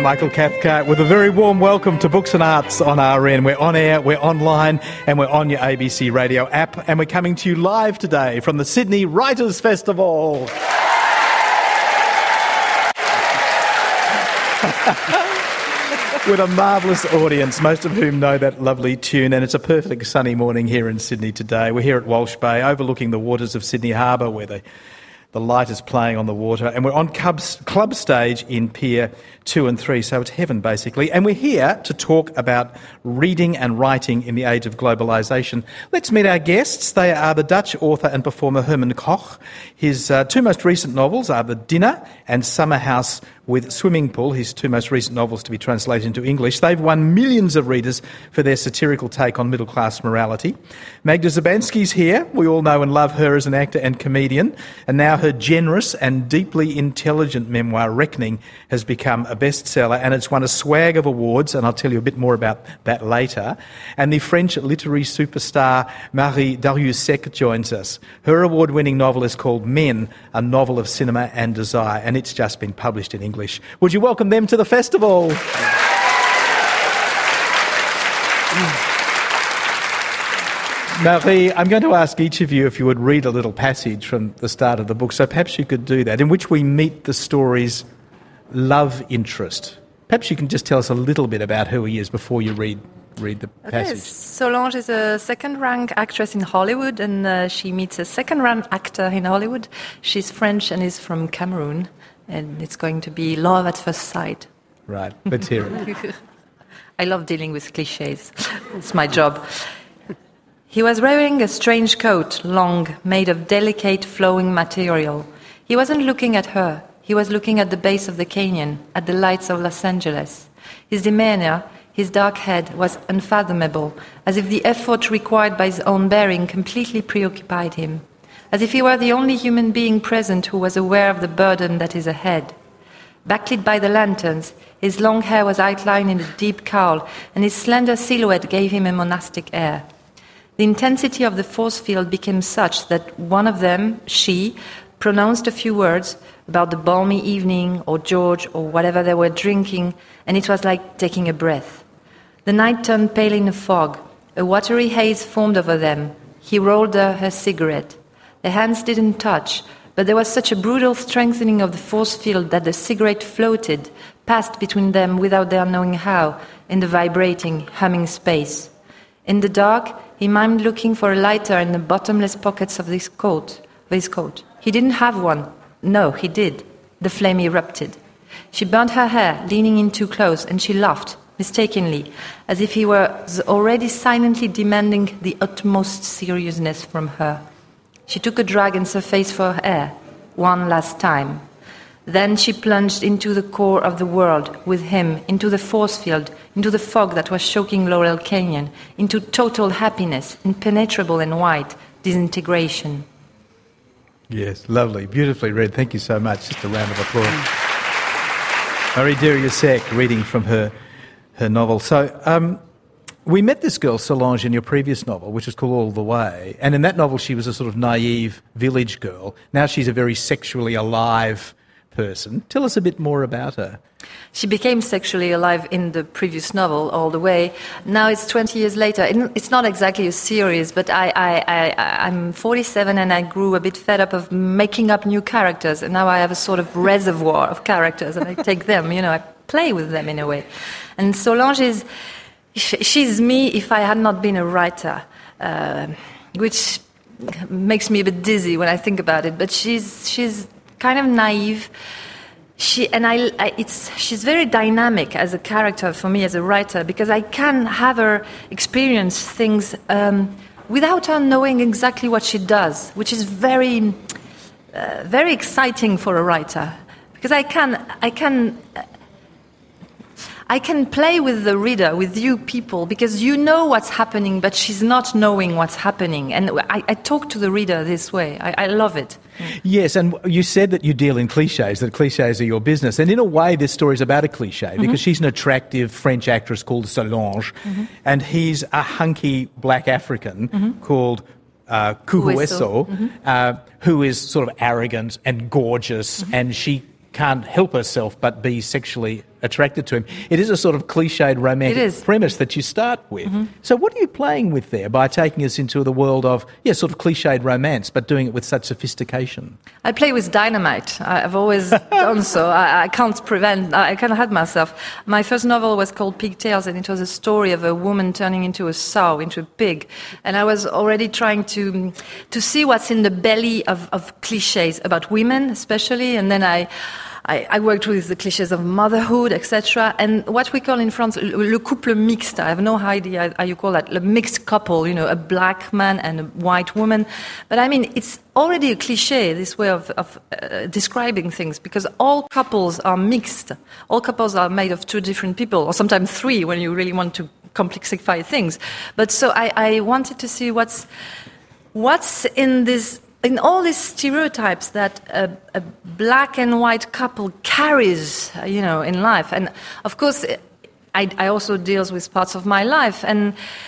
Michael Cathcart with a very warm welcome to Books and Arts on RN. We're on air, we're online, and we're on your ABC radio app, and we're coming to you live today from the Sydney Writers' Festival. With a marvellous audience, most of whom know that lovely tune, and it's a perfect sunny morning here in Sydney today. We're here at Walsh Bay, overlooking the waters of Sydney Harbour, where the light is playing on the water, and we're on club stage in Pier 2 and 3, so it's heaven basically. And we're here to talk about reading and writing in the age of globalisation. Let's meet our guests. They are the Dutch author and performer Herman Koch. His two most recent novels are The Dinner and Summer House with Swimming Pool, his two most recent novels to be translated into English. They've won millions of readers for their satirical take on middle-class morality. Magda Szubanski's here. We all know and love her as an actor and comedian, and now her generous and deeply intelligent memoir, Reckoning, has become a bestseller, and it's won a swag of awards, and I'll tell you a bit more about that later. And the French literary superstar Marie Darrieussecq joins us. Her award-winning novel is called Men, a Novel of Cinema and Desire, and it's just been published in English. Would you welcome them to the festival? Marie, I'm going to ask each of you if you would read a little passage from the start of the book, so perhaps you could do that, in which we meet the story's love interest. Perhaps you can just tell us a little bit about who he is before you read the passage. Solange is a second-rank actress in Hollywood, and she meets a second-rank actor in Hollywood. She's French and is from Cameroon, and it's going to be love at first sight. Right, let's hear it. I love dealing with cliches. It's my job. He was wearing a strange coat, long, made of delicate flowing material. He wasn't looking at her. He was looking at the base of the canyon, at the lights of Los Angeles. His demeanor, his dark head, was unfathomable, as if the effort required by his own bearing completely preoccupied him, as if he were the only human being present who was aware of the burden that is ahead. Backlit by the lanterns, his long hair was outlined in a deep cowl, and his slender silhouette gave him a monastic air. The intensity of the force field became such that one of them, she, pronounced a few words about the balmy evening, or George, or whatever they were drinking, and it was like taking a breath. The night turned pale in a fog. A watery haze formed over them. He rolled her cigarette. Their hands didn't touch, but there was such a brutal strengthening of the force field that the cigarette floated, passed between them without their knowing how, in the vibrating, humming space. In the dark, he mimed looking for a lighter in the bottomless pockets of his coat. He didn't have one. No, he did. The flame erupted. She burnt her hair, leaning in too close, and she laughed, mistakenly, as if he was already silently demanding the utmost seriousness from her. She took a drag and surfaced for air, one last time. Then she plunged into the core of the world with him, into the force field, into the fog that was choking Laurel Canyon, into total happiness, impenetrable and white, disintegration. Yes, lovely, beautifully read. Thank you so much. Just a round of applause. Marie Darrieussecq reading from her novel. So, we met this girl, Solange, in your previous novel, which was called All the Way. And in that novel, she was a sort of naive village girl. Now she's a very sexually alive person. Tell us a bit more about her. She became sexually alive in the previous novel, All the Way. Now it's 20 years later. It's not exactly a series, but I'm 47 and I grew a bit fed up of making up new characters. And now I have a sort of reservoir of characters and I take them, I play with them in a way. And Solange she's me if I had not been a writer, which makes me a bit dizzy when I think about it. But she's kind of naive. She's very dynamic as a character for me as a writer, because I can have her experience things without her knowing exactly what she does, which is very, very exciting for a writer, because I can play with the reader, with you people, because you know what's happening, but she's not knowing what's happening. And I talk to the reader this way. I love it. Yes, and you said that you deal in cliches, that cliches are your business. And in a way, this story is about a cliche, because she's an attractive French actress called Solange, and he's a hunky black African called Kuhueso, who is sort of arrogant and gorgeous, and she can't help herself but be sexually attracted to him. It is a sort of cliched romantic premise that you start with. Mm-hmm. So what are you playing with there by taking us into the world of, sort of cliched romance, but doing it with such sophistication? I play with dynamite. I've always done so. I can't help myself. My first novel was called Pigtails, and it was a story of a woman turning into a sow, into a pig. And I was already trying to see what's in the belly of cliches about women, especially. And then I worked with the cliches of motherhood, etc. And what we call in France, le couple mixte. I have no idea how you call that. The mixed couple, a black man and a white woman. But I mean, it's already a cliche, this way of describing things, because all couples are mixed. All couples are made of two different people, or sometimes three when you really want to complexify things. But so I wanted to see what's in all these stereotypes that a black and white couple carries, in life. And of course, I also deals with parts of my life. And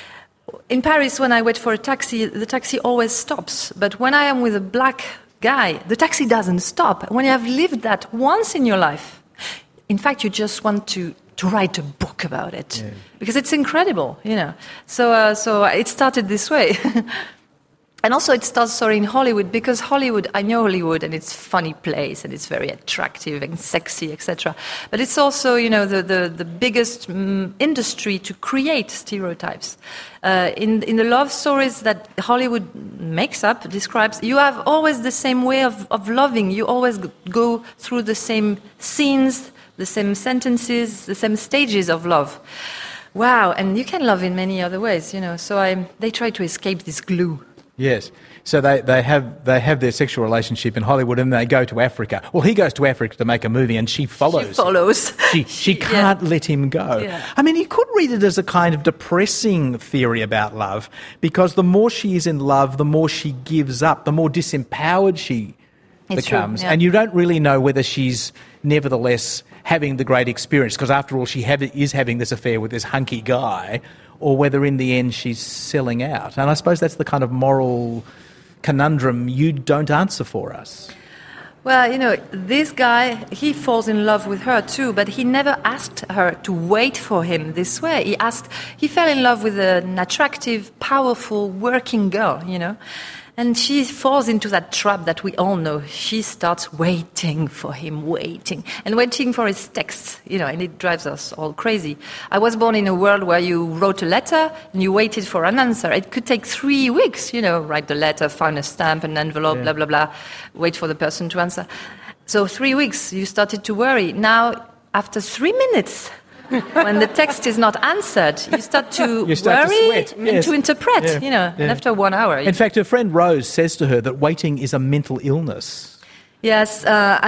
in Paris, when I wait for a taxi, the taxi always stops. But when I am with a black guy, the taxi doesn't stop. When you have lived that once in your life, in fact, you just want to write a book about it. Yeah. Because it's incredible, So it started this way. And also it starts, in Hollywood, because I know Hollywood, and it's a funny place, and it's very attractive and sexy, etc. But it's also, the biggest industry to create stereotypes. In the love stories that Hollywood describes, you have always the same way of loving. You always go through the same scenes, the same sentences, the same stages of love. Wow, and you can love in many other ways, So they try to escape this glue. Yes. So they have their sexual relationship in Hollywood, and they go to Africa. Well, he goes to Africa to make a movie, and she follows. She can't let him go. Yeah. I mean, you could read it as a kind of depressing theory about love, because the more she is in love, the more she gives up, the more disempowered she becomes. True, yeah. And you don't really know whether she's nevertheless having the great experience, because after all, she is having this affair with this hunky guy, or whether in the end she's selling out. And I suppose that's the kind of moral conundrum you don't answer for us. Well, this guy, he falls in love with her too, but he never asked her to wait for him this way. He fell in love with an attractive, powerful, working girl, And she falls into that trap that we all know. She starts waiting for him, and waiting for his texts, and it drives us all crazy. I was born in a world where you wrote a letter and you waited for an answer. It could take 3 weeks, write the letter, find a stamp, an envelope, blah, blah, blah, wait for the person to answer. So 3 weeks, you started to worry. Now, after 3 minutes, when the text is not answered, you start to worry and to interpret, and after 1 hour. In fact, her friend Rose says to her that waiting is a mental illness. Yes,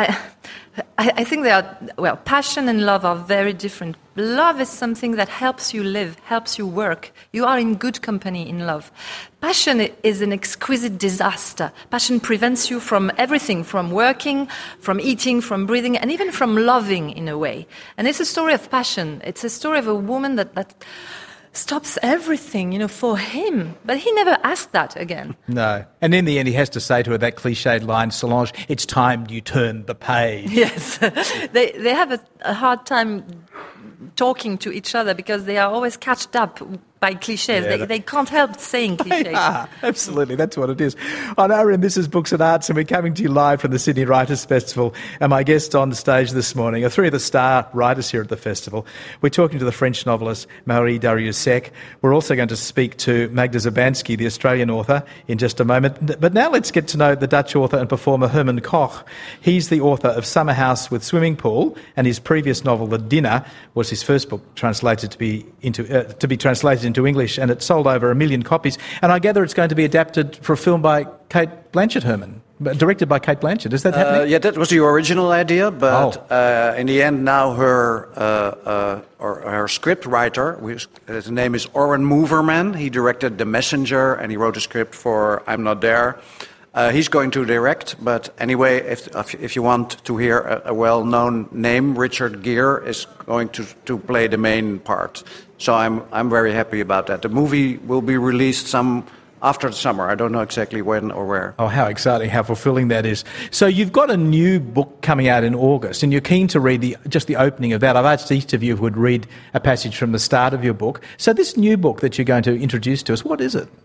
I think passion and love are very different. Love is something that helps you live, helps you work. You are in good company in love. Passion is an exquisite disaster. Passion prevents you from everything, from working, from eating, from breathing, and even from loving in a way. And it's a story of passion. It's a story of a woman that stops everything, for him. But he never asked that again. No. And in the end, he has to say to her that cliched line, Solange, it's time you turn the page. Yes. They have a hard time talking to each other because they are always catched up by cliches. Yeah, they can't help saying cliches. Absolutely, that's what it is. On RN, this is Books and Arts, and we're coming to you live from the Sydney Writers' Festival. And my guests on the stage this morning are three of the star writers here at the festival. We're talking to the French novelist Marie Darrieussecq. We're also going to speak to Magda Szubanski, the Australian author, in just a moment. But now let's get to know the Dutch author and performer Herman Koch. He's the author of Summer House with Swimming Pool, and his previous novel, The Dinner, was his first book translated to be translated into English, and it sold over 1 million copies. And I gather it's going to be adapted for a film by Cate Blanchett, Herman, directed by Cate Blanchett. Is that happening? Yeah, that was the original idea, but in the end now her script writer, his name is Oren Moverman. He directed The Messenger, and he wrote a script for I'm Not There. He's going to direct, but anyway, if you want to hear a well-known name, Richard Gere is going to play the main part. So I'm very happy about that. The movie will be released after the summer. I don't know exactly when or where. Oh, how exciting, how fulfilling that is. So you've got a new book coming out in August, and you're keen to read just the opening of that. I've asked each of you who would read a passage from the start of your book. So this new book that you're going to introduce to us, what is it?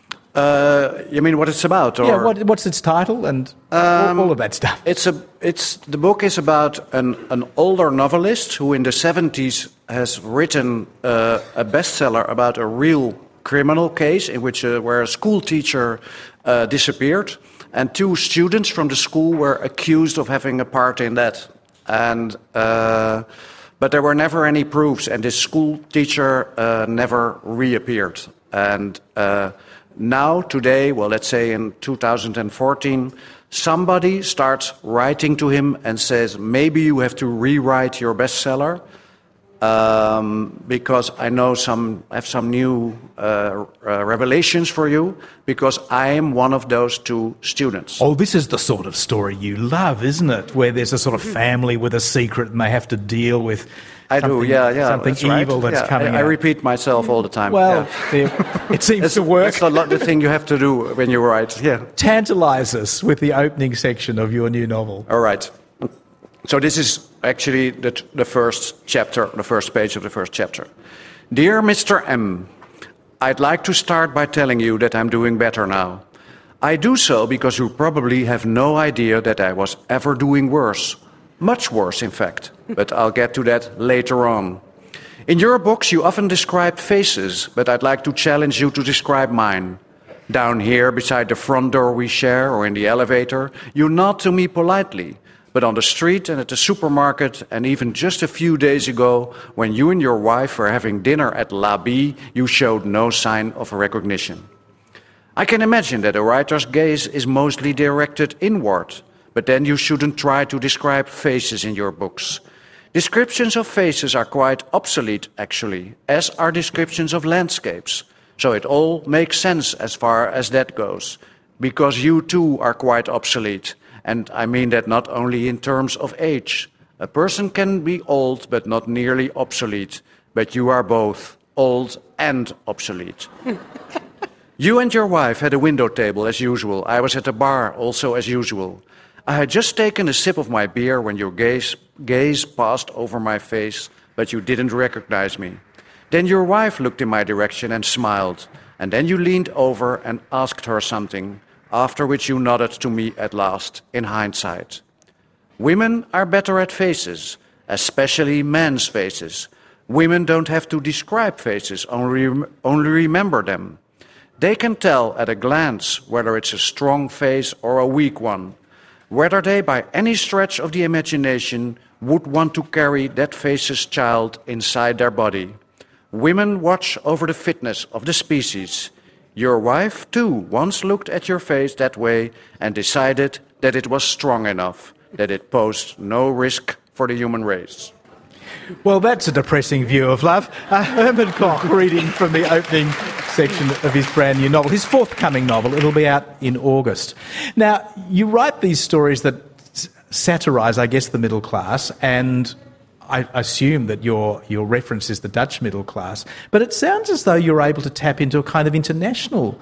You mean what it's about? Or? Yeah, what's its title and all of that stuff? The book is about an older novelist who in the 70s has written a bestseller about a real criminal case in which where a school teacher disappeared, and 2 students from the school were accused of having a part in that. And but there were never any proofs, and this school teacher never reappeared. And now, today, well, let's say in 2014, somebody starts writing to him and says, maybe you have to rewrite your bestseller because I know I have some new revelations for you, because I am one of those 2 students. Oh, this is the sort of story you love, isn't it? Where there's a sort of family with a secret and they have to deal with something evil that's coming out. I repeat myself all the time. Well, it seems to work. That's the thing you have to do when you write. Yeah. Tantalise us with the opening section of your new novel. All right. So this is actually the first chapter, the first page of the first chapter. Dear Mr. M, I'd like to start by telling you that I'm doing better now. I do so because you probably have no idea that I was ever doing worse. Much worse, in fact, but I'll get to that later on. In your books, you often describe faces, but I'd like to challenge you to describe mine. Down here, beside the front door we share, or in the elevator, you nod to me politely, but on the street and at the supermarket, and even just a few days ago, when you and your wife were having dinner at La Bie, you showed no sign of recognition. I can imagine that a writer's gaze is mostly directed inward, but then you shouldn't try to describe faces in your books. Descriptions of faces are quite obsolete, actually, as are descriptions of landscapes. So it all makes sense as far as that goes, because you too are quite obsolete. And I mean that not only in terms of age. A person can be old but not nearly obsolete, but you are both old and obsolete. You and your wife had a window table as usual. I was at a bar also as usual. I had just taken a sip of my beer when your gaze passed over my face, but you didn't recognize me. Then your wife looked in my direction and smiled, and then you leaned over and asked her something, after which you nodded to me at last, in hindsight. Women are better at faces, especially men's faces. Women don't have to describe faces, only remember them. They can tell at a glance whether it's a strong face or a weak one, whether they, by any stretch of the imagination, would want to carry that face's child inside their body. Women watch over the fitness of the species. Your wife, too, once looked at your face that way and decided that it was strong enough, that it posed no risk for the human race. Well, that's a depressing view of love. Herman Koch reading from the opening section of his brand new novel, his forthcoming novel. It'll be out in August. Now, you write these stories that satirise, I guess, the middle class, and I assume that your reference is the Dutch middle class, but it sounds as though you're able to tap into a kind of international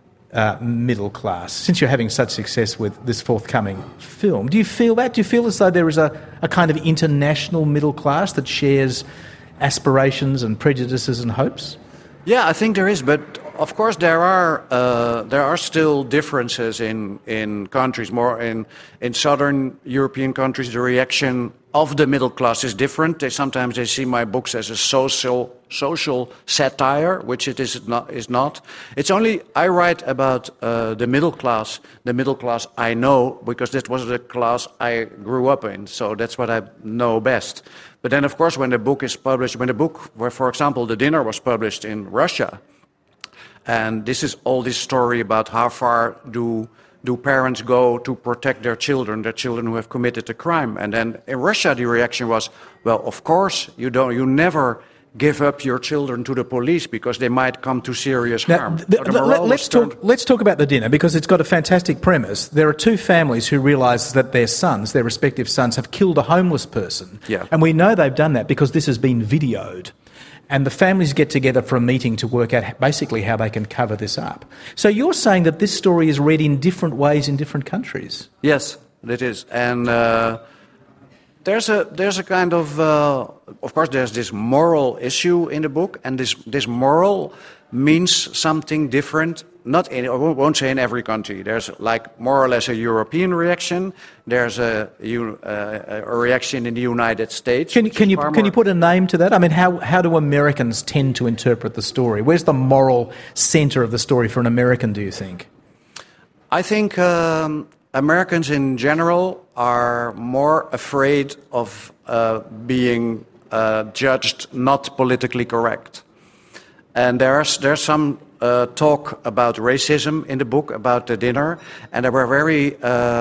middle class, since you're having such success with this forthcoming film. Do you feel that? Do you feel as though there is a kind of international middle class that shares aspirations and prejudices and hopes? Yeah, I think there is, but of course there are still differences in countries. More in southern European countries, the reaction of the middle class is different. Sometimes they see my books as a social satire, which it is not. It's only I write about the middle class I know, because that was the class I grew up in. So that's what I know best. But then, of course, when the book is published, where, for example, The Dinner was published in Russia, and this is all this story about how far do parents go to protect their children who have committed a crime. And then in Russia, the reaction was, well, of course, you never give up your children to the police because they might come to serious harm. Let's talk about The Dinner, because it's got a fantastic premise. There are 2 families who realise that their respective sons, have killed a homeless person. Yeah. And we know they've done that because this has been videoed. and the families get together for a meeting to work out basically how they can cover this up. So you're saying that this story is read in different ways in different countries? Yes, it is. And there's a kind of course, there's this moral issue in the book, and this moral means something different. Not in, I won't say in every country. There's like more or less a European reaction. There's a reaction in the United States. Can you put a name to that? I mean, how do Americans tend to interpret the story? Where's the moral centre of the story for an American, do you think? I think Americans in general are more afraid of being judged not politically correct. And there's some talk about racism in the book, about the dinner, and there were very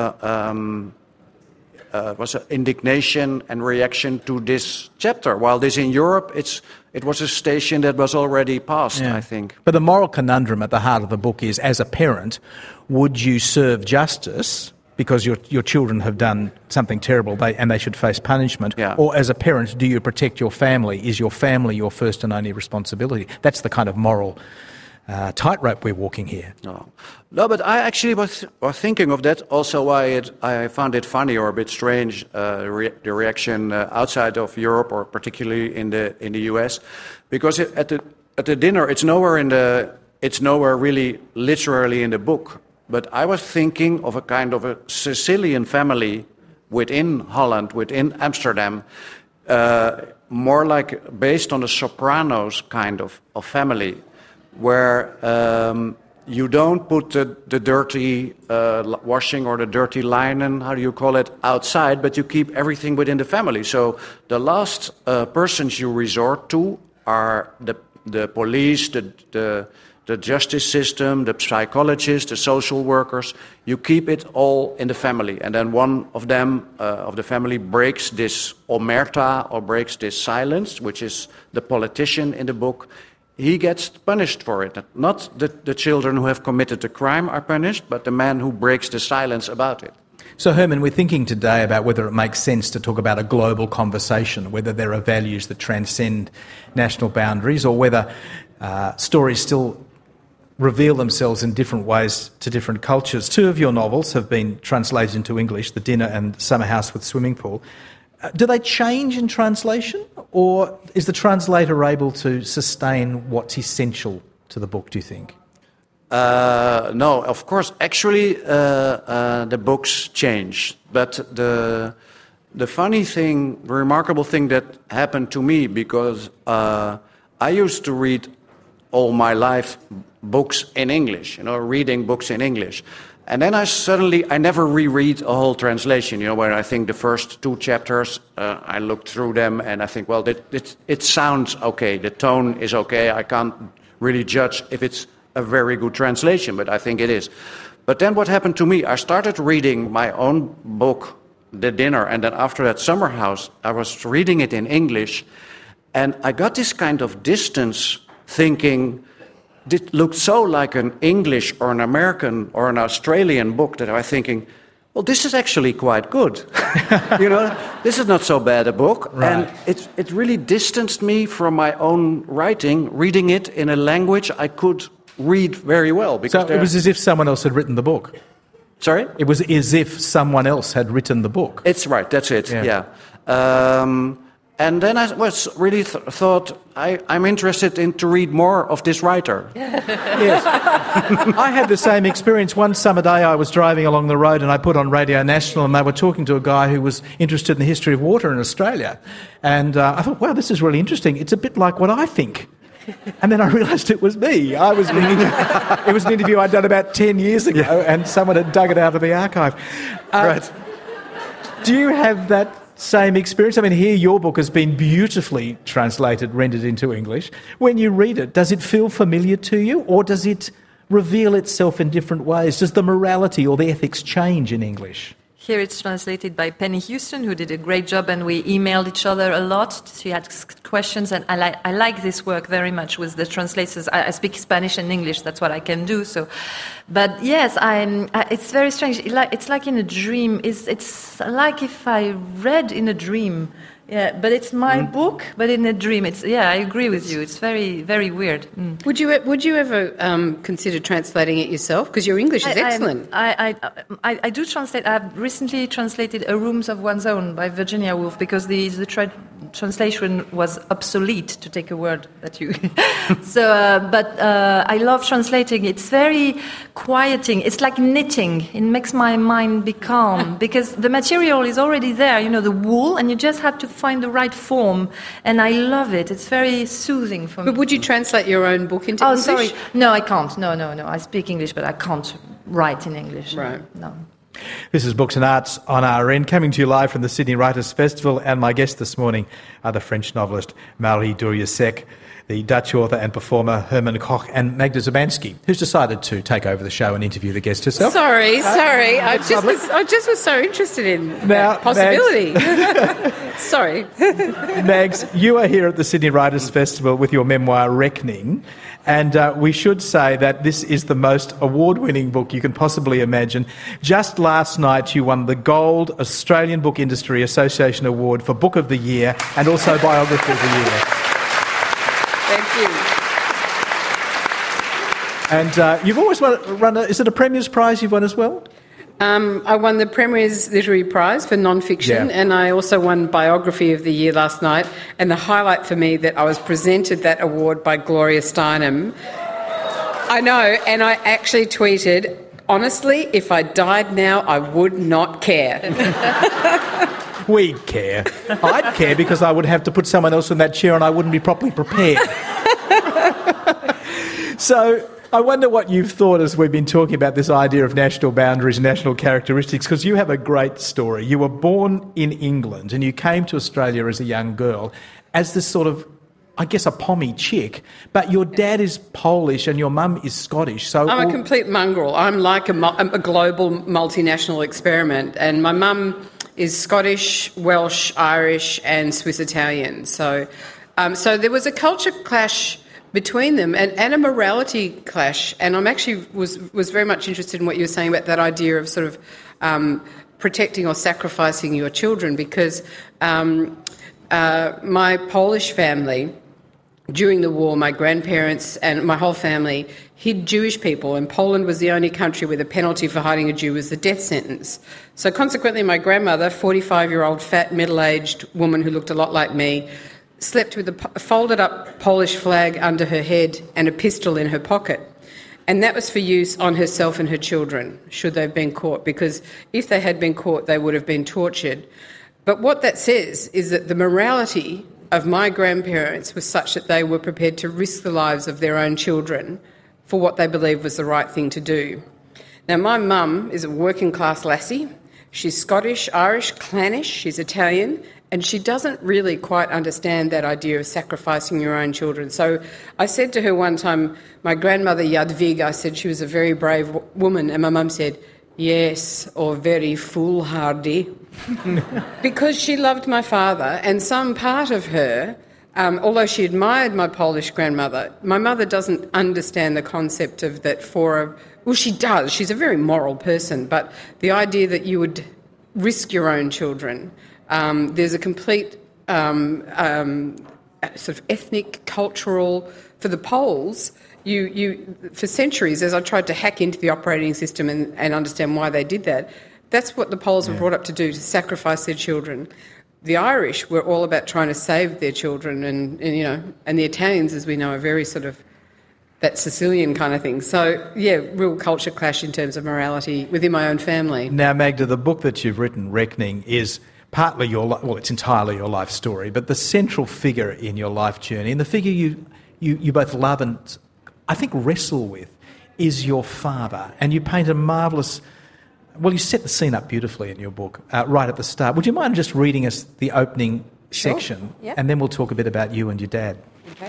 was indignation and reaction to this chapter. While this in Europe, it was a station that was already passed, I think. But the moral conundrum at the heart of the book is, as a parent, would you serve justice because your children have done something terrible and they should face punishment? Yeah. Or as a parent, do you protect your family? Is your family your first and only responsibility? That's the kind of moral tightrope we're walking here. No, but I actually was thinking of that. Also, why I found it funny or a bit strange the reaction outside of Europe, or particularly in the US, because at the dinner it's nowhere really literally in the book. But I was thinking of a kind of a Sicilian family within Holland, within Amsterdam, more like based on the Sopranos kind of family, where you don't put the dirty washing or the dirty linen, how do you call it, outside, but you keep everything within the family. So the last persons you resort to are the police, the justice system, the psychologists, the social workers. You keep it all in the family. And then one of them, of the family, breaks this omerta, or breaks this silence, which is the politician in the book. He gets punished for it. Not the children who have committed the crime are punished, but the man who breaks the silence about it. So, Herman, we're thinking today about whether it makes sense to talk about a global conversation, whether there are values that transcend national boundaries, or whether stories still reveal themselves in different ways to different cultures. Two of your novels have been translated into English, The Dinner and Summer House with Swimming Pool. Do they change in translation, or is the translator able to sustain what's essential to the book, do you think? No, of course. Actually, the books change. But the funny thing, the remarkable thing that happened to me, because I used to read all my life books in English, reading books in English. And then I never reread a whole translation, where I think the first two chapters, I looked through them and I think, well, it sounds okay, the tone is okay, I can't really judge if it's a very good translation, but I think it is. But then what happened to me, I started reading my own book, The Dinner, and then after that, Summer House, I was reading it in English, and I got this kind of distance thinking, it looked so like an English or an American or an Australian book that I was thinking, well, this is actually quite good. This is not so bad a book. Right. And it really distanced me from my own writing, reading it in a language I could read very well. So it was as if someone else had written the book? Sorry? It was as if someone else had written the book? It's right, that's it, yeah. And then I was really thought, I'm interested to read more of this writer. Yes. I had the same experience. One summer day I was driving along the road and I put on Radio National and they were talking to a guy who was interested in the history of water in Australia. And I thought, wow, this is really interesting. It's a bit like what I think. And then I realised it was me. It was an interview I'd done about 10 years ago and someone had dug it out of the archive. Right. Do you have that same experience? I mean, here your book has been beautifully translated, rendered into English. When you read it, does it feel familiar to you, or does it reveal itself in different ways? Does the morality or the ethics change in English? Here it's translated by Penny Houston, who did a great job, and we emailed each other a lot. She had questions, and I like this work very much with the translators. I speak Spanish and English, that's what I can do. So, but yes, it's very strange. It's like in a dream. It's like if I read in a dream Yeah, but it's my book, but in a dream. I agree with you. It's very, very weird. Would you ever consider translating it yourself? Because your English is excellent. I do translate. I've recently translated A Rooms of One's Own by Virginia Woolf because the translation was obsolete, to take a word that you... But I love translating. It's very quieting. It's like knitting. It makes my mind be calm because the material is already there, the wool, and you just have to find the right form, and I love it. It's very soothing for me. But would you translate your own book into English? Oh, sorry. No, I can't. No. I speak English, but I can't write in English. Right. No. This is Books and Arts on RN, coming to you live from the Sydney Writers' Festival, and my guests this morning are the French novelist Marie Durieux-Sec, the Dutch author and performer Herman Koch, and Magda Szubanski, who's decided to take over the show and interview the guest herself. Sorry. I just was so interested in that possibility. Sorry. Mags, you are here at the Sydney Writers' Festival with your memoir, Reckoning, and we should say that this is the most award-winning book you can possibly imagine. Just last night you won the Gold Australian Book Industry Association Award for Book of the Year and also Biography of the Year. Thank you. And you've always run is it a Premier's Prize you've won as well? I won the Premier's Literary Prize for non-fiction, and I also won Biography of the Year last night. And the highlight for me that I was presented that award by Gloria Steinem. I know, and I actually tweeted, honestly, if I died now, I would not care. We'd care. I'd care because I would have to put someone else in that chair and I wouldn't be properly prepared. So I wonder what you've thought as we've been talking about this idea of national boundaries, national characteristics, because you have a great story. You were born in England and you came to Australia as a young girl as this sort of, I guess, a pommy chick, but your dad is Polish and your mum is Scottish. So I'm a complete mongrel. I'm like a global multinational experiment, and my mum is Scottish, Welsh, Irish and Swiss Italian. So there was a culture clash between them and a morality clash. And I'm actually was very much interested in what you were saying about that idea of sort of protecting or sacrificing your children, because my Polish family, during the war, my grandparents and my whole family hid Jewish people, and Poland was the only country where the penalty for hiding a Jew was the death sentence. So consequently, my grandmother, 45-year-old fat, middle-aged woman who looked a lot like me, slept with a folded-up Polish flag under her head and a pistol in her pocket. And that was for use on herself and her children, should they have been caught, because if they had been caught, they would have been tortured. But what that says is that the morality of my grandparents was such that they were prepared to risk the lives of their own children for what they believed was the right thing to do. Now, my mum is a working-class lassie. She's Scottish, Irish, clannish, she's Italian, and she doesn't really quite understand that idea of sacrificing your own children. So I said to her one time, my grandmother Jadwiga, I said she was a very brave woman, and my mum said, yes, or very foolhardy, because she loved my father, and some part of her, although she admired my Polish grandmother, my mother doesn't understand the concept of that well, she does. She's a very moral person, but the idea that you would risk your own children, there's a complete sort of ethnic, cultural, for the Poles, you for centuries, as I tried to hack into the operating system and understand why they did that, that's what the Poles were brought up to do, to sacrifice their children. The Irish were all about trying to save their children, and the Italians, as we know, are very sort of that Sicilian kind of thing. So, yeah, real culture clash in terms of morality within my own family. Now, Magda, the book that you've written, Reckoning, is partly it's entirely your life story, but the central figure in your life journey, and the figure you both love and I think wrestle with, is your father. And you paint a marvellous... Well, you set the scene up beautifully in your book right at the start. Would you mind just reading us the opening section? Yep. And then we'll talk a bit about you and your dad. Okay.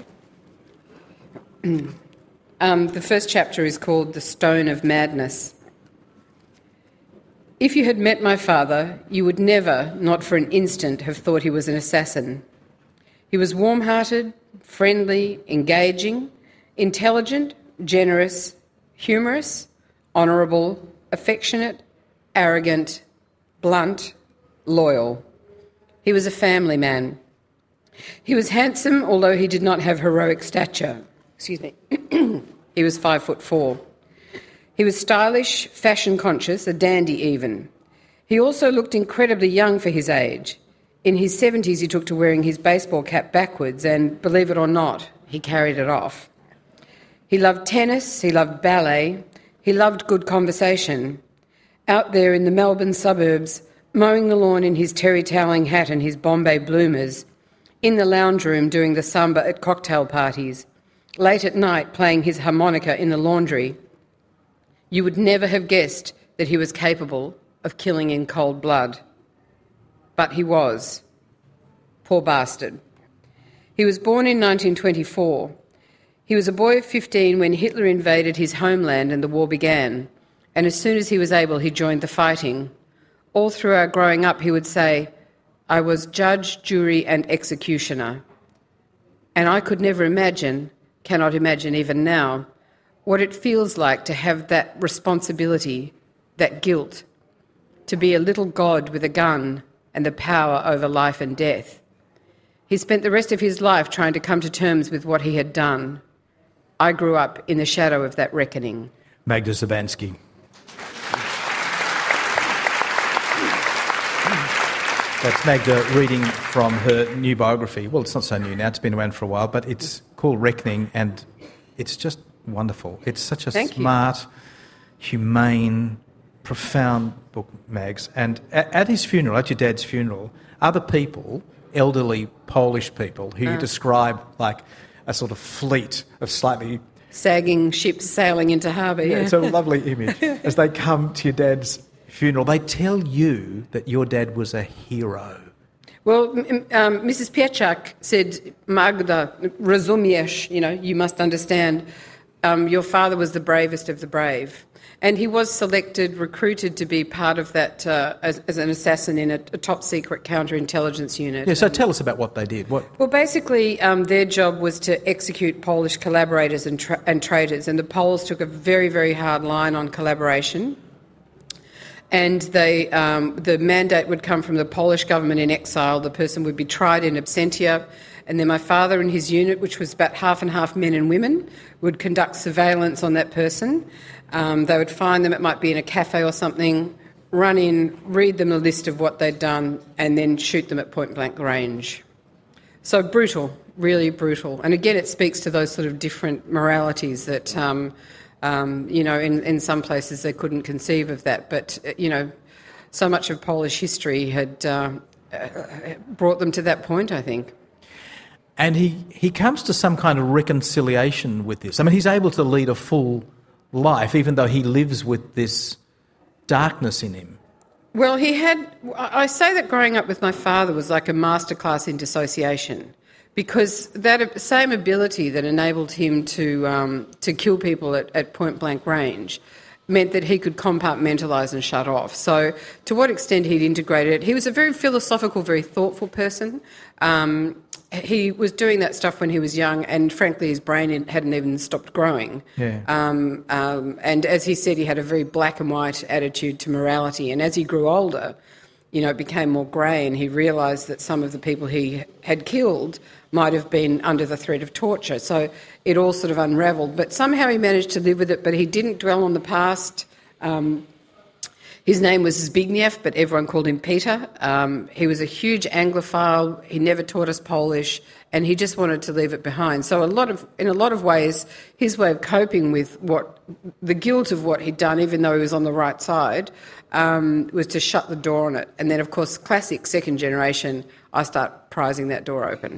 The first chapter is called The Stone of Madness. If you had met my father, you would never, not for an instant, have thought he was an assassin. He was warm-hearted, friendly, engaging, intelligent, generous, humorous, honourable, affectionate, arrogant, blunt, loyal. He was a family man. He was handsome, although he did not have heroic stature. Excuse me. He was 5'4". He was stylish, fashion-conscious, a dandy even. He also looked incredibly young for his age. In his 70s, he took to wearing his baseball cap backwards, and believe it or not, he carried it off. He loved tennis, he loved ballet, he loved good conversation. Out there in the Melbourne suburbs, mowing the lawn in his terry toweling hat and his Bombay bloomers, in the lounge room doing the samba at cocktail parties, late at night playing his harmonica in the laundry. You would never have guessed that he was capable of killing in cold blood. But he was. Poor bastard. He was born in 1924. He was a boy of 15 when Hitler invaded his homeland and the war began, and as soon as he was able, he joined the fighting. All through our growing up, he would say, "I was judge, jury and executioner." And I could never imagine, cannot imagine even now, what it feels like to have that responsibility, that guilt, to be a little god with a gun and the power over life and death. He spent the rest of his life trying to come to terms with what he had done. I grew up in the shadow of that reckoning. Magda Szubanski. That's Magda reading from her new biography. Well, it's not so new now, it's been around for a while, but it's called Reckoning, and it's just wonderful. It's such a smart, humane, profound book, Mags. And at his funeral, at your dad's funeral, other people, elderly Polish people, who you describe like a sort of fleet of slightly sagging ships sailing into harbour. Yeah, it's a lovely image. As they come to your dad's funeral, they tell you that your dad was a hero. Well, Mrs. Pieczak said, "Magda, rozumiesz, you must understand, your father was the bravest of the brave." And he was selected, recruited to be part of that as an assassin in a top-secret counterintelligence unit. Yeah, so tell us about what they did. Well, basically, their job was to execute Polish collaborators and traitors, and the Poles took a very, very hard line on collaboration. And the mandate would come from the Polish government in exile. The person would be tried in absentia, and then my father and his unit, which was about half and half men and women, would conduct surveillance on that person. They would find them, it might be in a cafe or something, run in, read them a list of what they'd done, and then shoot them at point-blank range. So brutal, really brutal. And again, it speaks to those sort of different moralities that, in some places they couldn't conceive of that. But, so much of Polish history had brought them to that point, I think. And he comes to some kind of reconciliation with this. I mean, he's able to lead a full life, even though he lives with this darkness in him. Well, I say that growing up with my father was like a masterclass in dissociation, because that same ability that enabled him to kill people at point-blank range meant that he could compartmentalise and shut off. So to what extent he'd integrated it, he was a very philosophical, very thoughtful person. He was doing that stuff when he was young, and frankly his brain hadn't even stopped growing. Yeah. And as he said, he had a very black and white attitude to morality, and as he grew older, it became more grey, and he realised that some of the people he had killed might have been under the threat of torture. So it all sort of unravelled. But somehow he managed to live with it, but he didn't dwell on the past. His name was Zbigniew, but everyone called him Peter. He was a huge Anglophile. He never taught us Polish, and he just wanted to leave it behind. So in a lot of ways, his way of coping with the guilt of what he'd done, even though he was on the right side, was to shut the door on it. And then, of course, classic second generation, I start prizing that door open.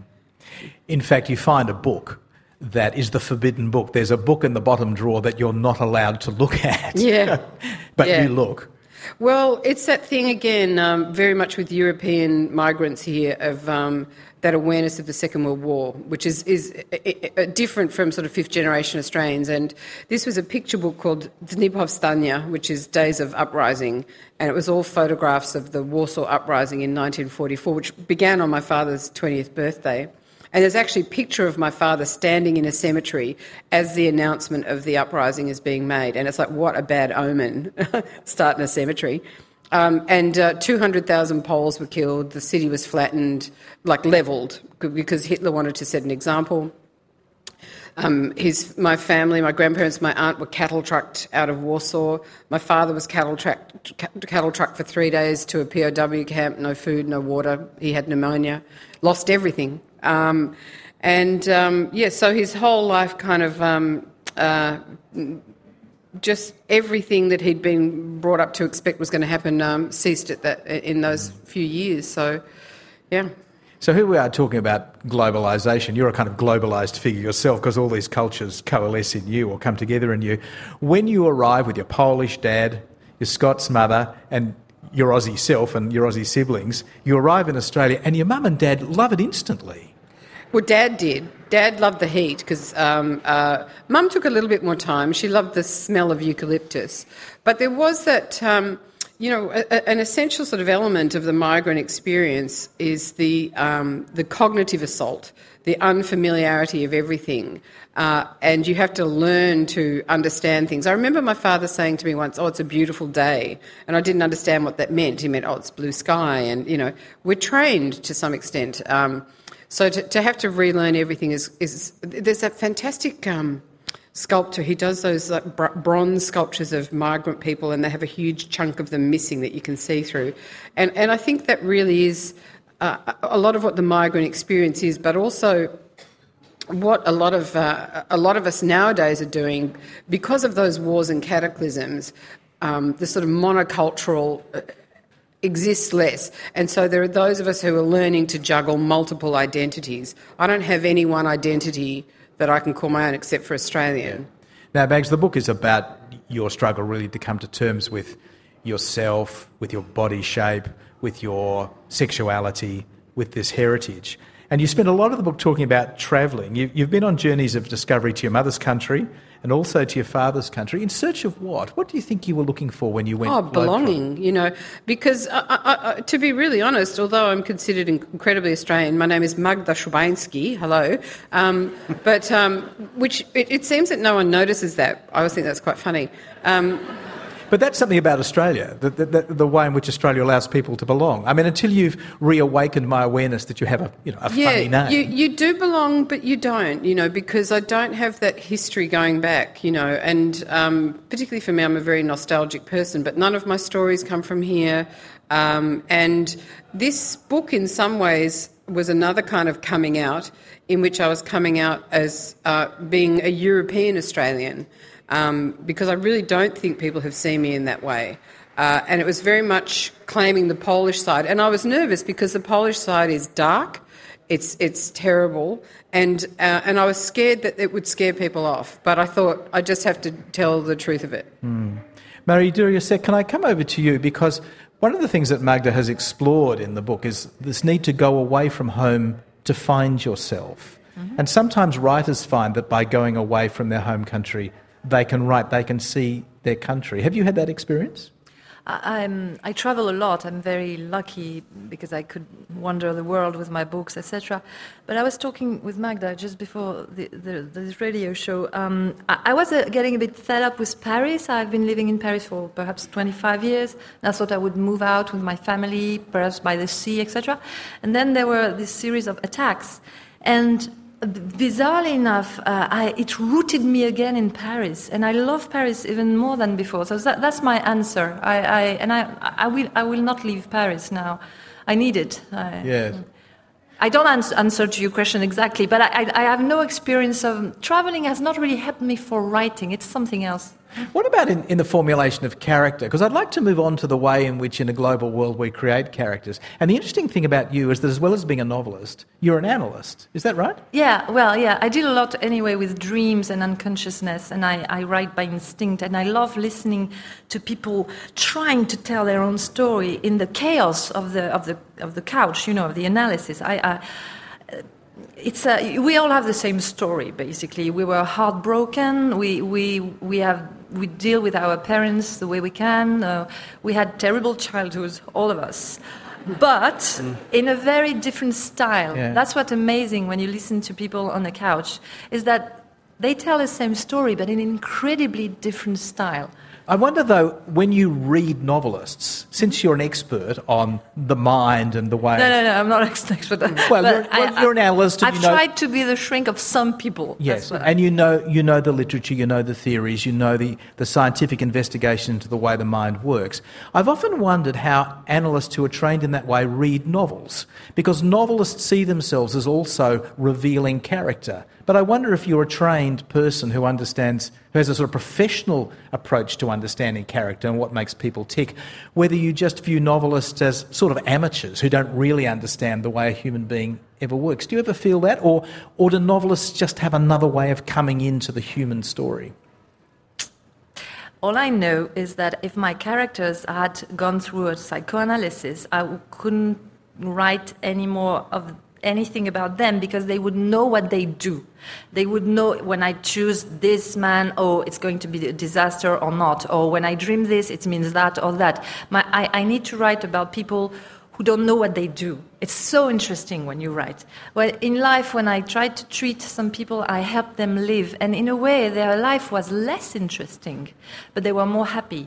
In fact, you find a book that is the forbidden book. There's a book in the bottom drawer that you're not allowed to look at. Yeah. But yeah. you look. Well, it's that thing again, very much with European migrants here, of that awareness of the Second World War, which is different from sort of fifth-generation Australians. And this was a picture book called Dni Powstania, which is Days of Uprising, and it was all photographs of the Warsaw Uprising in 1944, which began on my father's 20th birthday. And there's actually a picture of my father standing in a cemetery as the announcement of the uprising is being made. And it's like, what a bad omen, start in a cemetery. And 200,000 Poles were killed. The city was flattened, like levelled, because Hitler wanted to set an example. My family, my grandparents, my aunt were cattle trucked out of Warsaw. My father was cattle trucked for 3 days to a POW camp, no food, no water. He had pneumonia, lost everything. So his whole life kind of just everything that he'd been brought up to expect was going to happen ceased in those few years. So, yeah. So here we are talking about globalisation. You're a kind of globalised figure yourself because all these cultures coalesce in you or come together in you. When you arrive with your Polish dad, your Scots mother and your Aussie self and your Aussie siblings, you arrive in Australia and your mum and dad love it instantly. Well, Dad did. Dad loved the heat because Mum took a little bit more time. She loved the smell of eucalyptus. But there was that... an essential sort of element of the migrant experience is the cognitive assault, the unfamiliarity of everything, and you have to learn to understand things. I remember my father saying to me once, "Oh, it's a beautiful day," and I didn't understand what that meant. He meant, "Oh, it's blue sky," and we're trained to some extent. So to have to relearn everything is there's that fantastic. Sculptor, he does those like bronze sculptures of migrant people, and they have a huge chunk of them missing that you can see through, and I think that really is a lot of what the migrant experience is, but also what a lot of us nowadays are doing because of those wars and cataclysms. The sort of monocultural exists less, and so there are those of us who are learning to juggle multiple identities. I don't have any one identity that I can call my own except for Australian. Now, Mags, the book is about your struggle really to come to terms with yourself, with your body shape, with your sexuality, with this heritage. And you spend a lot of the book talking about travelling. You've been on journeys of discovery to your mother's country and also to your father's country. In search of what? What do you think you were looking for when you went? Oh, belonging, because to be really honest, although I'm considered incredibly Australian, my name is Magda Szubański, hello, which it seems that no one notices that. I always think that's quite funny. But that's something about Australia, the way in which Australia allows people to belong. I mean, until you've reawakened my awareness that you have a funny name. You do belong, but you don't, because I don't have that history going back, and particularly for me, I'm a very nostalgic person, but none of my stories come from here. And this book, in some ways, was another kind of coming out in which I was coming out as being a European Australian. Because I really don't think people have seen me in that way. And it was very much claiming the Polish side. And I was nervous because the Polish side is dark, it's terrible, and I was scared that it would scare people off. But I thought I just have to tell the truth of it. Marie Duriasek, can I come over to you? Because one of the things that Magda has explored in the book is this need to go away from home to find yourself. Mm-hmm. And sometimes writers find that by going away from their home country, they can write, they can see their country. Have you had that experience? I travel a lot. I'm very lucky because I could wander the world with my books, etc. But I was talking with Magda just before this radio show. I was getting a bit fed up with Paris. I've been living in Paris for perhaps 25 years. And I thought I would move out with my family, perhaps by the sea, etc. And then there were this series of attacks. And bizarrely enough, it rooted me again in Paris, and I love Paris even more than before. So that's my answer. I will not leave Paris now. I need it. Yes. I don't answer to your question exactly, but I have no experience of traveling. Has not really helped me for writing. It's something else. What about in the formulation of character? Because I'd like to move on to the way in which in a global world we create characters. And the interesting thing about you is that as well as being a novelist, you're an analyst. Is that right? Yeah, I did a lot anyway with dreams and unconsciousness, and I write by instinct, and I love listening to people trying to tell their own story in the chaos of the couch, of the analysis. We all have the same story, basically. We were heartbroken. We deal with our parents the way we can. We had terrible childhoods, all of us, but in a very different style. Yeah. That's what's amazing when you listen to people on the couch, is that They tell the same story, but in an incredibly different style. I wonder, though, when you read novelists, since you're an expert on the mind and the way... No, I'm not an expert. Well, you're an analyst. I've tried to be the shrink of some people. Yes, and you know the literature, you know the theories, you know the scientific investigation into the way the mind works. I've often wondered how analysts who are trained in that way read novels, because novelists see themselves as also revealing character. But I wonder if you're a trained person who has a sort of professional approach to understanding character and what makes people tick, whether you just view novelists as sort of amateurs who don't really understand the way a human being ever works. Do you ever feel that? Or do novelists just have another way of coming into the human story? All I know is that if my characters had gone through a psychoanalysis, I couldn't write any more of anything about them, because they would know what they do. They would know when I choose this man, it's going to be a disaster or not, or when I dream this, it means that or that. I need to write about people who don't know what they do. It's so interesting when you write. Well, in life, when I tried to treat some people, I helped them live, and in a way, their life was less interesting, but they were more happy.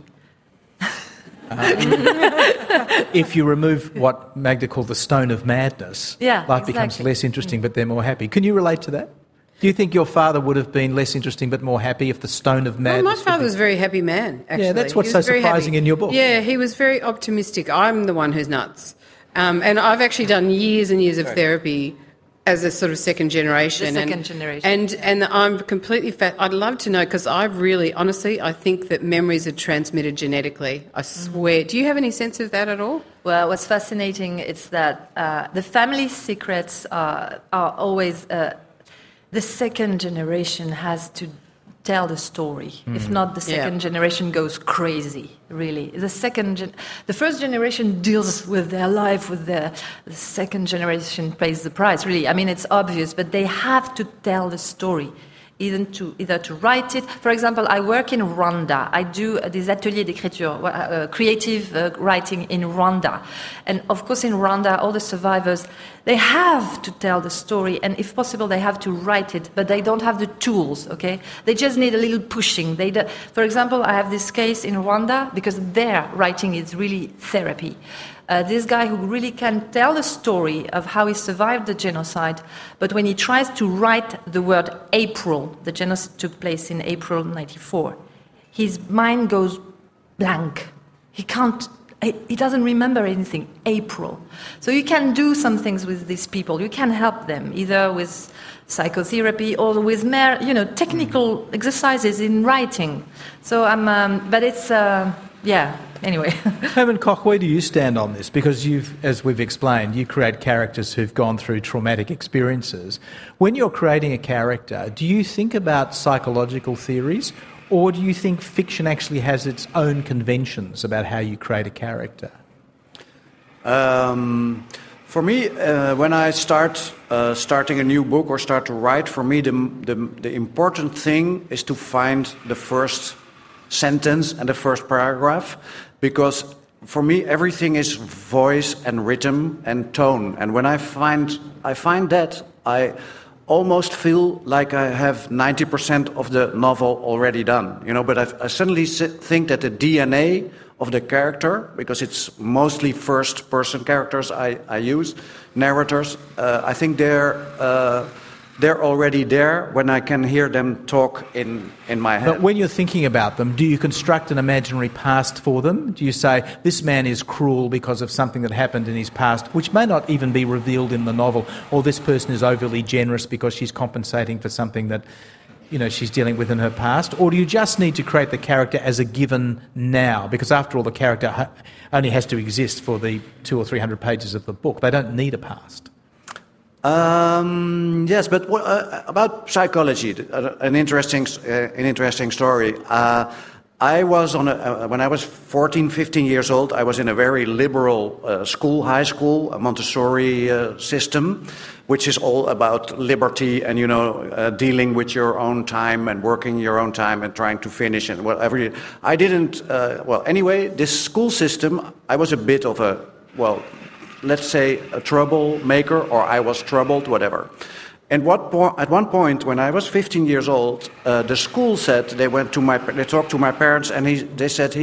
If you remove what Magda called the stone of madness, life becomes less interesting, but they're more happy. Can you relate to that? Do you think your father would have been less interesting but more happy if the stone of madness... Well, my father was a very happy man, actually. Yeah, that's what's so surprising in your book. Yeah, he was very optimistic. I'm the one who's nuts. And I've actually done years and years of therapy as a sort of second generation. And I'm completely I'd love to know, because I really, honestly, I think that memories are transmitted genetically. I swear. Do you have any sense of that at all? Well, what's fascinating is that the family secrets are always... the second generation has to tell the story. If not, the second generation goes crazy, really. The first generation deals with their life, the second generation pays the price, really. I mean, it's obvious, but they have to tell the story, either to write it. For example, I work in Rwanda. I do des ateliers d'écriture, creative writing in Rwanda. And of course, in Rwanda, all the survivors, they have to tell the story, and if possible, they have to write it, but they don't have the tools, okay? They just need a little pushing. For example, I have this case in Rwanda, because their writing is really therapy. This guy who really can tell the story of how he survived the genocide, but when he tries to write the word April, the genocide took place in April 1994, his mind goes blank. He doesn't remember anything. April. So you can do some things with these people. You can help them, either with psychotherapy or with more, technical exercises in writing. So but it's, anyway. Herman Koch, where do you stand on this? Because as we've explained, you create characters who've gone through traumatic experiences. When you're creating a character, do you think about psychological theories, or do you think fiction actually has its own conventions about how you create a character? For me, when I starting a new book or start to write, for me the important thing is to find the first sentence and the first paragraph, because for me everything is voice and rhythm and tone. And when I find that, I almost feel like I have 90% of the novel already done, But I suddenly think that the DNA of the character, because it's mostly first-person characters I use, narrators, I think they're already there when I can hear them talk in my head. But when you're thinking about them, do you construct an imaginary past for them? Do you say, this man is cruel because of something that happened in his past, which may not even be revealed in the novel, or this person is overly generous because she's compensating for something that she's dealing with in her past? Or do you just need to create the character as a given now? Because after all, the character only has to exist for the 200 or 300 pages of the book. They don't need a past. Yes, but about psychology, an interesting story. I was when I was 14, 15 years old, I was in a very liberal high school, a Montessori system, which is all about liberty and, dealing with your own time and working your own time and trying to finish and whatever. I didn't, anyway, this school system, I was a bit of let's say a troublemaker, or I was troubled, whatever. And at one point, when I was 15 years old, the school said they talked to my parents, and they said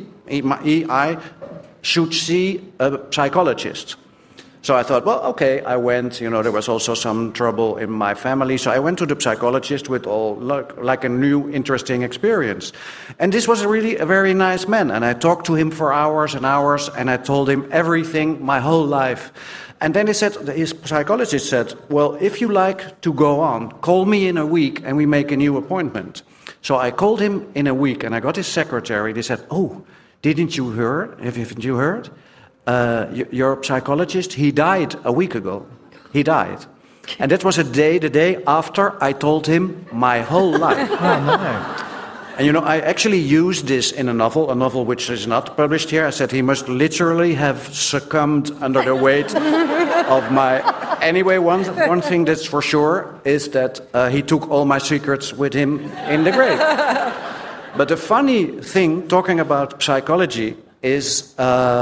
I should see a psychologist. So I thought, well, okay, I went. There was also some trouble in my family, so I went to the psychologist with like a new, interesting experience. And this was really a very nice man, and I talked to him for hours and hours, and I told him everything, my whole life. And then his psychologist said, well, if you like to go on, call me in a week, and we make a new appointment. So I called him in a week, and I got his secretary. They said, oh, haven't you heard? Your psychologist, he died a week ago. He died. And that was the day after I told him my whole life. Oh, no. And I actually used this in a novel which is not published here. I said he must literally have succumbed under the weight of my... Anyway, one thing that's for sure is that he took all my secrets with him in the grave. But the funny thing, talking about psychology, is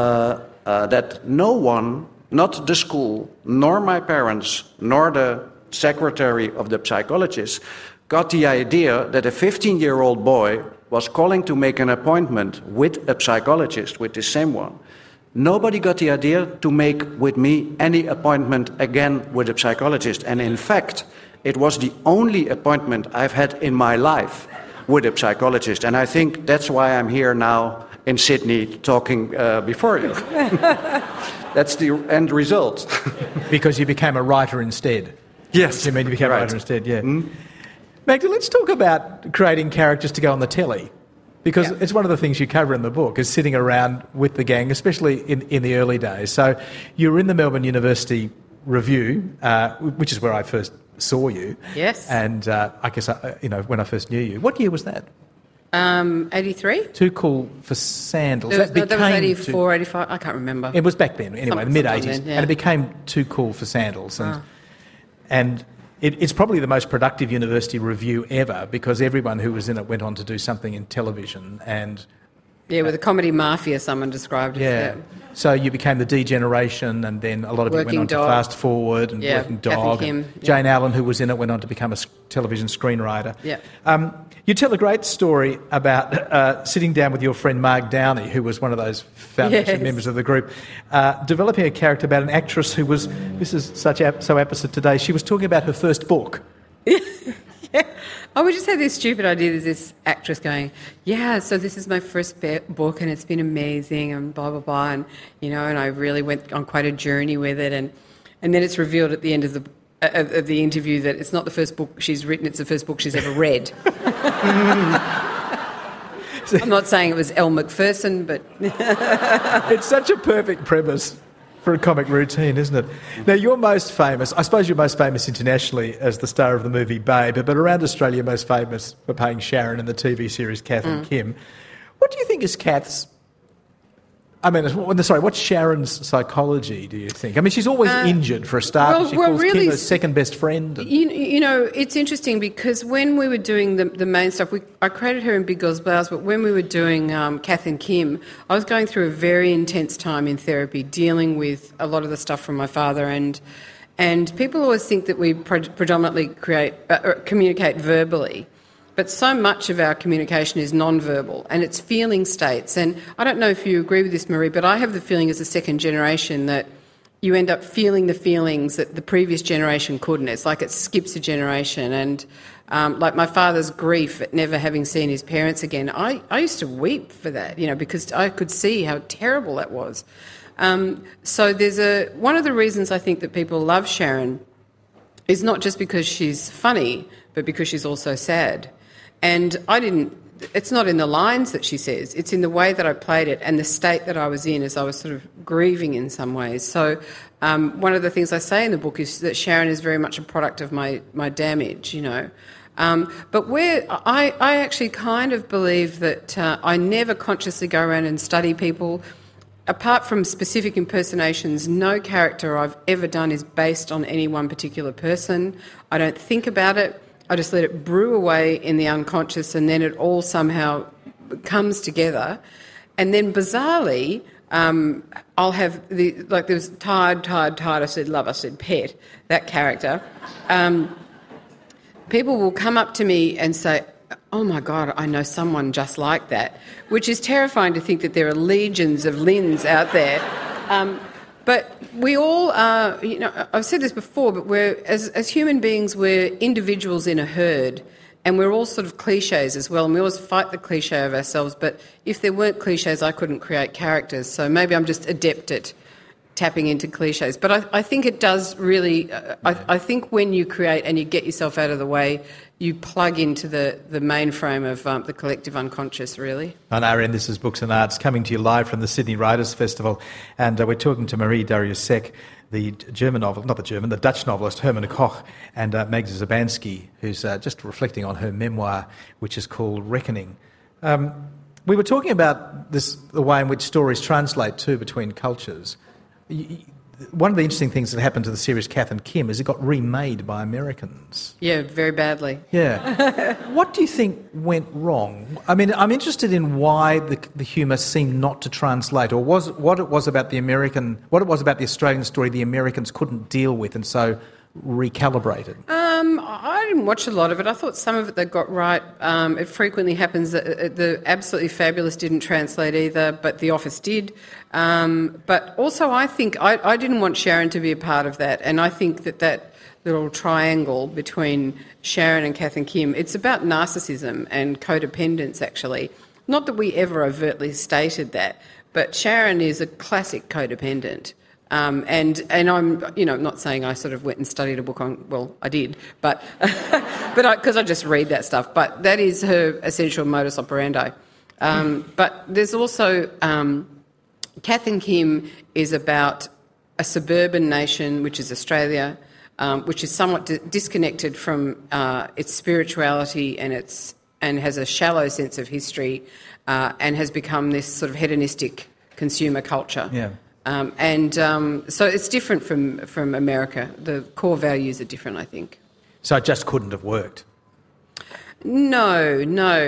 that no one, not the school, nor my parents, nor the secretary of the psychologist, got the idea that a 15-year-old boy was calling to make an appointment with a psychologist, with the same one. Nobody got the idea to make with me any appointment again with a psychologist. And in fact, it was the only appointment I've had in my life with a psychologist. And I think that's why I'm here now in Sydney talking before you. That's the end result. Because you became a writer instead. Yes. You mean you became a writer instead, yeah. Mm. Magda, let's talk about creating characters to go on the telly. Because it's one of the things you cover in the book, is sitting around with the gang, especially in the early days. So you were in the Melbourne University Review, which is where I first saw you. Yes. And I guess, when I first knew you. What year was that? 83? Too Cool for Sandals. That was 84, 85, I can't remember. It was back then, anyway, the mid-80s. Yeah. And it became Too Cool for Sandals. And it's probably the most productive university review ever, because everyone who was in it went on to do something in television. And with a comedy mafia, someone described it. Yeah. So you became the D Generation, and then a lot of you went on to Fast Forward and Working Dog. Jane Allen, who was in it, went on to become a television screenwriter. Yeah. You tell a great story about sitting down with your friend Marg Downey, who was one of those foundation members of the group, developing a character about an actress who was, this is so opposite today, she was talking about her first book. Yeah. I would just have this stupid idea. There's this actress going, so this is my first book and it's been amazing and blah, blah, blah. And, and I really went on quite a journey with it. And then it's revealed at the end of the interview that it's not the first book she's written, it's the first book she's ever read. I'm not saying it was Elle Macpherson, but... It's such a perfect premise for a comic routine, isn't it? Now, you're most famous, I suppose you're most famous internationally as the star of the movie Babe, but around Australia you're most famous for playing Sharon in the TV series Kath and Kim. What do you think is Kath's... what's Sharon's psychology, do you think? I mean, she's always injured for a start. She calls Kim her second best friend. And... it's interesting because when we were doing the main stuff, I created her in Big Girls Blouse, but when we were doing Kath and Kim, I was going through a very intense time in therapy, dealing with a lot of the stuff from my father, and people always think that we predominantly communicate verbally. But so much of our communication is non-verbal, and it's feeling states. And I don't know if you agree with this, Marie, but I have the feeling as a second generation that you end up feeling the feelings that the previous generation couldn't. It's like it skips a generation. And like my father's grief at never having seen his parents again, I used to weep for that, because I could see how terrible that was. So there's one of the reasons I think that people love Sharon is not just because she's funny, but because she's also sad. And it's not in the lines that she says, it's in the way that I played it and the state that I was in as I was sort of grieving in some ways. So one of the things I say in the book is that Sharon is very much a product of my damage, But where I actually kind of believe that I never consciously go around and study people. Apart from specific impersonations, no character I've ever done is based on any one particular person. I don't think about it. I just let it brew away in the unconscious, and then it all somehow comes together. And then bizarrely, I'll have there's tired, I said love, I said pet, that character. People will come up to me and say, oh my God, I know someone just like that, which is terrifying to think that there are legions of Lyns out there. But we all are, I've said this before, but as human beings, we're individuals in a herd, and we're all sort of cliches as well, and we always fight the cliche of ourselves, but if there weren't cliches, I couldn't create characters, so maybe I'm just adept at tapping into cliches. But I think it does really, I think when you create and you get yourself out of the way, you plug into the mainframe of the collective unconscious, really. On RN, this is Books and Arts, coming to you live from the Sydney Writers' Festival, and we're talking to Marie Dariussecq, the Dutch novelist Herman Koch, and Magda Szubanski, who's just reflecting on her memoir, which is called Reckoning. We were talking about the way in which stories translate too between cultures. One of the interesting things that happened to the series Kath and Kim is it got remade by Americans. Yeah, very badly. Yeah. What do you think went wrong? I mean, I'm interested in why the humour seemed not to translate, or what it was about the Australian story the Americans couldn't deal with and so recalibrated. I didn't watch a lot of it. I thought some of it they got right. It frequently happens that the Absolutely Fabulous didn't translate either, but The Office did. But also I think I didn't want Sharon to be a part of that, and I think that little triangle between Sharon and Kath and Kim, it's about narcissism and codependence, actually. Not that we ever overtly stated that, but Sharon is a classic codependent. And I'm, not saying I sort of went and studied a book on, well, I did, but because I just read that stuff, but that is her essential modus operandi. But there's also, Kath and Kim is about a suburban nation, which is Australia, which is somewhat disconnected from its spirituality and has a shallow sense of history, and has become this sort of hedonistic consumer culture. Yeah. So it's different from America. The core values are different, I think. So it just couldn't have worked? No.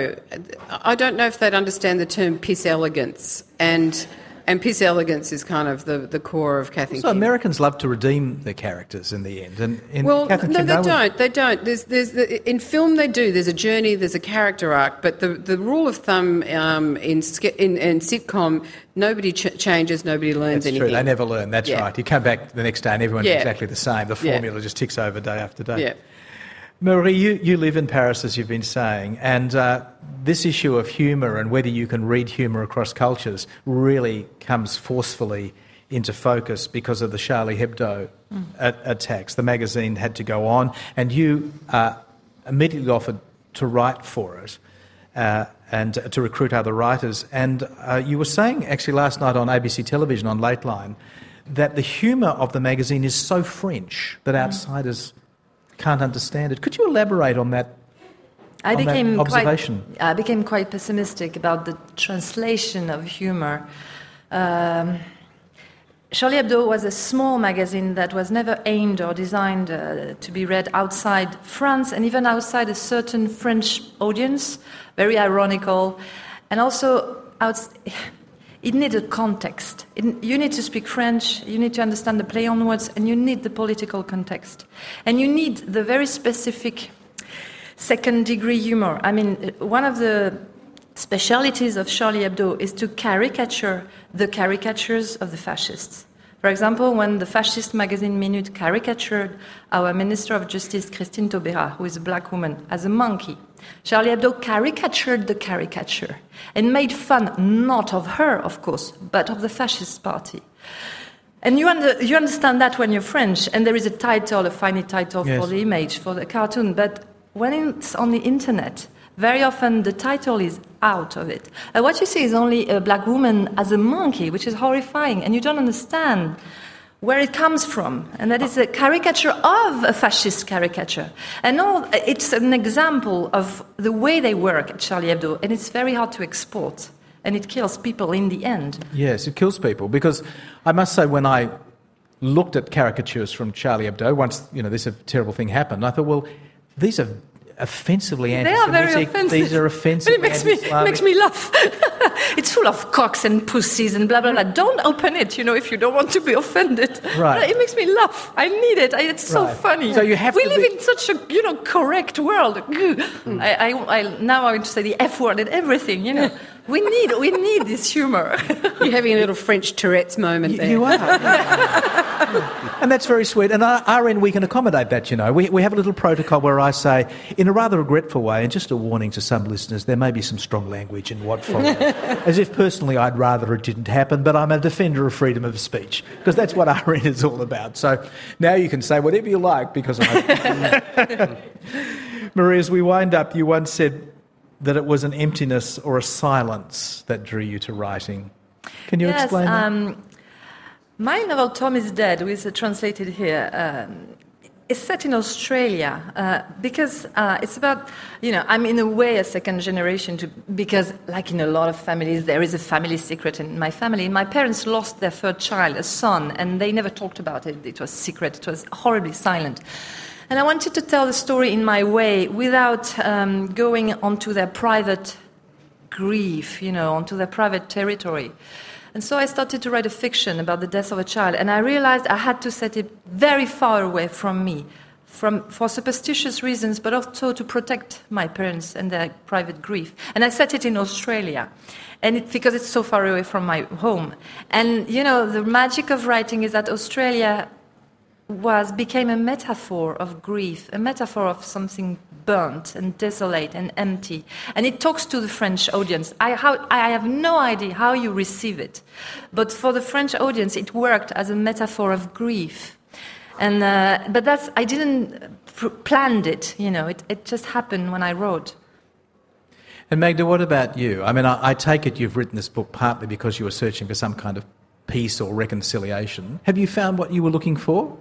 I don't know if they'd understand the term piss elegance, and piss elegance is kind of the core of Kath and Kim. So Americans love to redeem their characters in the end. Kath and Kim, they don't. In film they do. There's a journey, there's a character arc, but the rule of thumb in sitcom, nobody changes, nobody learns anything. That's true, they never learn, that's right. You come back the next day and everyone's exactly the same. The formula just ticks over day after day. Yeah. Marie, you live in Paris, as you've been saying, and this issue of humour and whether you can read humour across cultures really comes forcefully into focus because of the Charlie Hebdo attacks. The magazine had to go on, and you immediately offered to write for it and to recruit other writers. And you were saying, actually, last night on ABC television on Lateline, that the humour of the magazine is so French that outsiders can't understand it. Could you elaborate on that? I became quite pessimistic about the translation of humour. Charlie Hebdo was a small magazine that was never aimed or designed to be read outside France and even outside a certain French audience, very ironical. And also, it needed context. You need to speak French, you need to understand the play on words, and you need the political context. And you need the very specific second-degree humour. I mean, one of the specialities of Charlie Hebdo is to caricature the caricatures of the fascists. For example, when the fascist magazine Minute caricatured our Minister of Justice, Christine Taubira, who is a black woman, as a monkey, Charlie Hebdo caricatured the caricature and made fun not of her, of course, but of the fascist party. And you understand that when you're French, and there is a funny title for the image, for the cartoon, but when it's on the internet, very often the title is out of it. What you see is only a black woman as a monkey, which is horrifying, and you don't understand where it comes from. And that is a caricature of a fascist caricature. And it's an example of the way they work at Charlie Hebdo, and it's very hard to export, and it kills people in the end. Yes, it kills people, because I must say when I looked at caricatures from Charlie Hebdo, once this terrible thing happened, I thought, well, these are offensively anti-Semitic. They are very offensive. These are offensively but it makes me laugh. It's full of cocks and pussies and blah, blah, blah. Don't open it, if you don't want to be offended. Right. It makes me laugh. I need it. It's so funny. So you have we to live in such a, correct world. I now I want to say the F word and everything, We need this humour. You're having a little French Tourette's moment there. You are. And that's very sweet. And at RN, we can accommodate that, We have a little protocol where I say, in a rather regretful way, and just a warning to some listeners, there may be some strong language in what follows. As if personally I'd rather it didn't happen, but I'm a defender of freedom of speech, because that's what RN is all about. So now you can say whatever you like, because Marie, as we wind up, you once said that it was an emptiness or a silence that drew you to writing. Can you explain that? My novel, Tom is Dead, which is translated here, is set in Australia because it's about, I'm in a way a second generation because like in a lot of families, there is a family secret in my family. My parents lost their third child, a son, and they never talked about it. It was secret. It was horribly silent. And I wanted to tell the story in my way without going onto their private grief, onto their private territory. And so I started to write a fiction about the death of a child, and I realized I had to set it very far away from me, for superstitious reasons, but also to protect my parents and their private grief. And I set it in Australia, because it's so far away from my home. And, the magic of writing is that Australia became a metaphor of grief, a metaphor of something burnt and desolate and empty. And it talks to the French audience. I have no idea how you receive it, but for the French audience, it worked as a metaphor of grief. And but I didn't plan it. It just happened when I wrote. And Magda, what about you? I mean, I take it you've written this book partly because you were searching for some kind of peace or reconciliation. Have you found what you were looking for?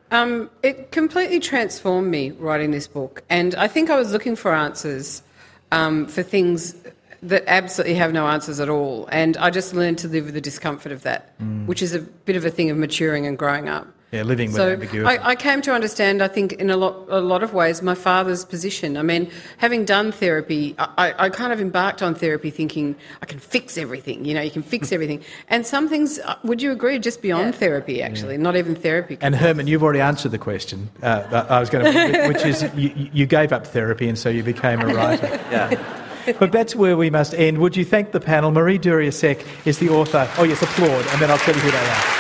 It completely transformed me writing this book, and I think I was looking for answers for things that absolutely have no answers at all, and I just learned to live with the discomfort of that, which is a bit of a thing of maturing and growing up. Yeah, living with ambiguity. I came to understand, I think, in a lot of ways, my father's position. I mean, having done therapy, I kind of embarked on therapy thinking I can fix everything. You can fix everything. And some things, would you agree, just beyond therapy, actually, not even therapy. And Herman, you've already answered the question I was going to, which is you gave up therapy and so you became a writer. Yeah. But that's where we must end. Would you thank the panel? Marie Duriasek is the author. Oh, yes, applaud, and then I'll tell you who they are.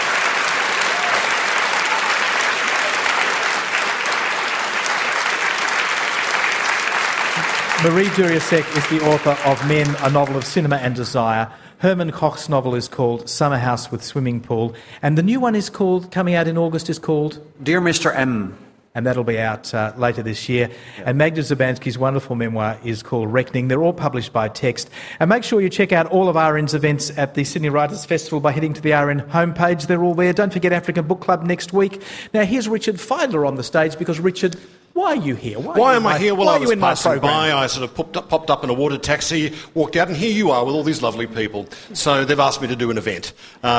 Marie Duriasek is the author of Men, a novel of cinema and desire. Herman Koch's novel is called Summer House with Swimming Pool. And the new one coming out in August, is called Dear Mr. M. And that'll be out later this year. Yeah. And Magda Szubanski's wonderful memoir is called Reckoning. They're all published by Text. And make sure you check out all of RN's events at the Sydney Writers' Festival by heading to the RN homepage. They're all there. Don't forget African Book Club next week. Now, here's Richard Feidler on the stage because, Richard, why are you here? Why am I here? Well, I was passing by. I sort of popped up in a water taxi, walked out, and here you are with all these lovely people. So they've asked me to do an event.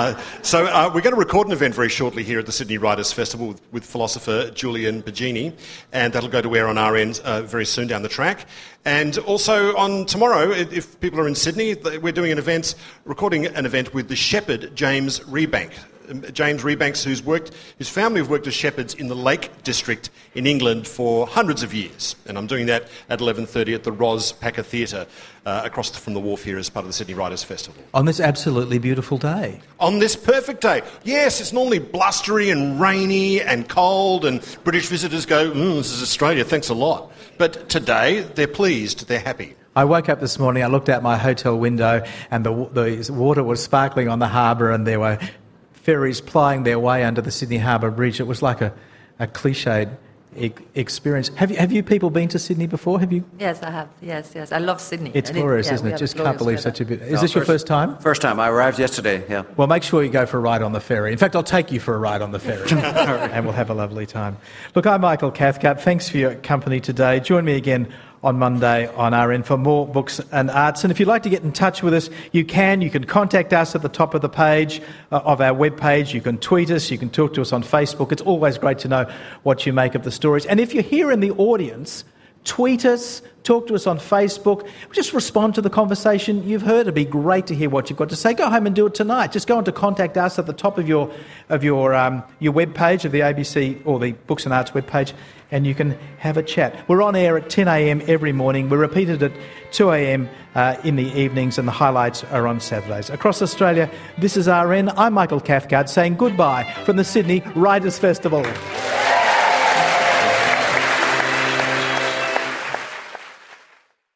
So we're going to record an event very shortly here at the Sydney Writers' Festival with philosopher Julian Bagini, and that'll go to air on RN very soon down the track. And also on tomorrow, if people are in Sydney, we're doing recording an event with the shepherd James Rebank. James Rebanks, whose family have worked as shepherds in the Lake District in England for hundreds of years. And I'm doing that at 11:30 at the Ros Packer Theatre across from the wharf here as part of the Sydney Writers' Festival. On this absolutely beautiful day. On this perfect day. Yes, it's normally blustery and rainy and cold, and British visitors go, this is Australia, thanks a lot. But today, they're pleased, they're happy. I woke up this morning, I looked out my hotel window, and the water was sparkling on the harbour, and there were ferries plying their way under the Sydney Harbour Bridge. It was like a cliched experience. Have you people been to Sydney before? Have you? Yes, I have. Yes. I love Sydney. It's glorious, isn't it? Just can't believe such a bit. Is this your first time? First time. I arrived yesterday, yeah. Well, make sure you go for a ride on the ferry. In fact, I'll take you for a ride on the ferry and we'll have a lovely time. Look, I'm Michael Cathcart. Thanks for your company today. Join me again on Monday on RN for more books and arts. And if you'd like to get in touch with us, you can contact us at the top of the page of our webpage. You can tweet us, you can talk to us on Facebook. It's always great to know what you make of the stories. And if you're here in the audience, tweet us, talk to us on Facebook. Just respond to the conversation you've heard. It'd be great to hear what you've got to say. Go home and do it tonight. Just go on to Contact Us at the top of your web page of the ABC or the Books and Arts web page, and you can have a chat. We're on air at 10 a.m. every morning. We're repeated at 2 a.m. In the evenings, and the highlights are on Saturdays. Across Australia, this is RN. I'm Michael Cathcart saying goodbye from the Sydney Writers' Festival.